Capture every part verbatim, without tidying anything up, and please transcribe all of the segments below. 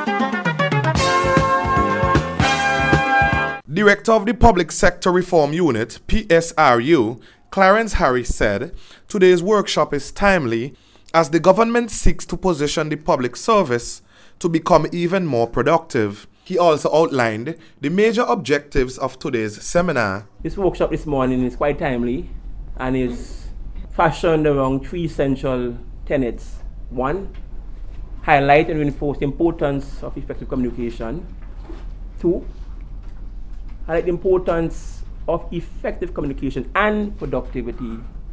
Director of the Public Sector Reform Unit, P S R U, Clarence Harry said, today's workshop is timely as the government seeks to position the public service to become even more productive. He also outlined the major objectives of today's seminar. This workshop this morning is quite timely and is fashioned around three essential tenets. One, highlight and reinforce the importance of effective communication. Two, highlight the importance of effective communication and productivity.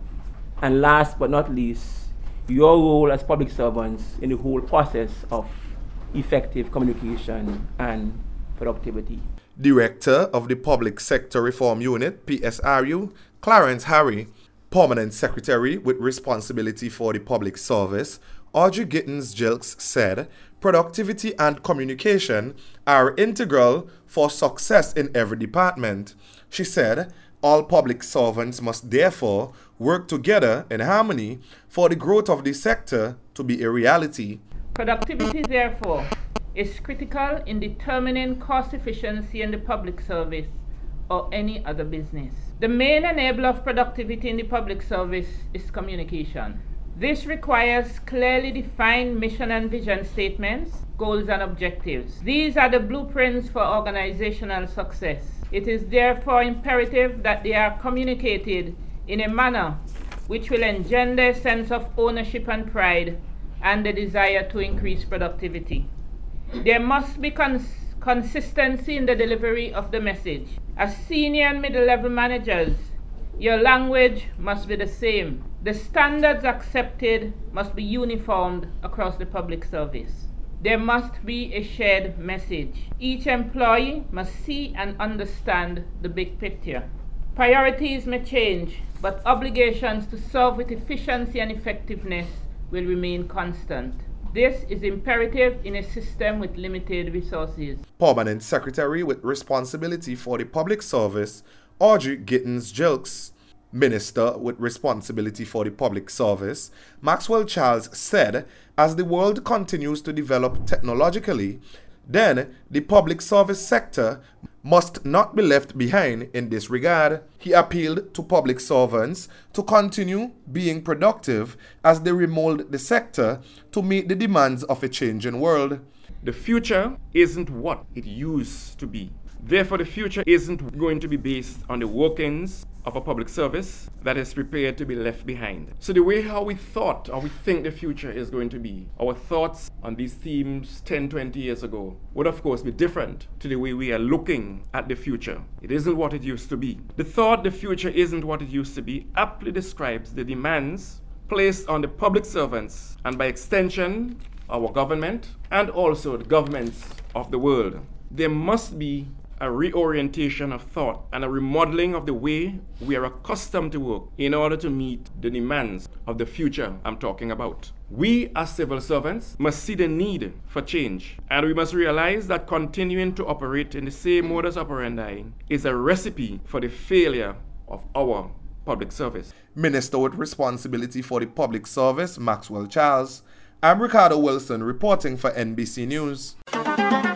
And last but not least, your role as public servants in the whole process of effective communication and productivity. Director of the Public Sector Reform Unit, P S R U, Clarence Harry, Permanent Secretary with responsibility for the public service, Audrey Gittins-Gilkes said, productivity and communication are integral for success in every department. She said, all public servants must therefore work together in harmony for the growth of the sector to be a reality. Productivity, therefore, is critical in determining cost efficiency in the public service or any other business. The main enabler of productivity in the public service is communication. This requires clearly defined mission and vision statements, goals and objectives. These are the blueprints for organizational success. It is therefore imperative that they are communicated in a manner which will engender a sense of ownership and pride and the desire to increase productivity. There must be cons- consistency in the delivery of the message. As senior and middle level managers, your language must be the same. The standards accepted must be uniformed across the public service. There must be a shared message. Each employee must see and understand the big picture. Priorities may change, but obligations to serve with efficiency and effectiveness will remain constant. This is imperative in a system with limited resources. Permanent Secretary with responsibility for the public service, Audrey Gittins-Gilkes, Minister with responsibility for the public service, Maxwell Charles said, as the world continues to develop technologically, then the public service sector must not be left behind in this regard. He appealed to public servants to continue being productive as they remold the sector to meet the demands of a changing world. The future isn't what it used to be. Therefore, the future isn't going to be based on the workings of a public service that is prepared to be left behind. So the way how we thought or we think the future is going to be, our thoughts on these themes ten, twenty years ago would of course be different to the way we are looking at the future. It isn't what it used to be. The thought the future isn't what it used to be aptly describes the demands placed on the public servants and by extension our government and also the governments of the world. There must be a reorientation of thought and a remodeling of the way we are accustomed to work in order to meet the demands of the future I'm talking about. We as civil servants must see the need for change, and we must realize that continuing to operate in the same modus operandi is a recipe for the failure of our public service. Minister with responsibility for the public service, Maxwell Charles. I'm Ricardo Wilson reporting for N B C News.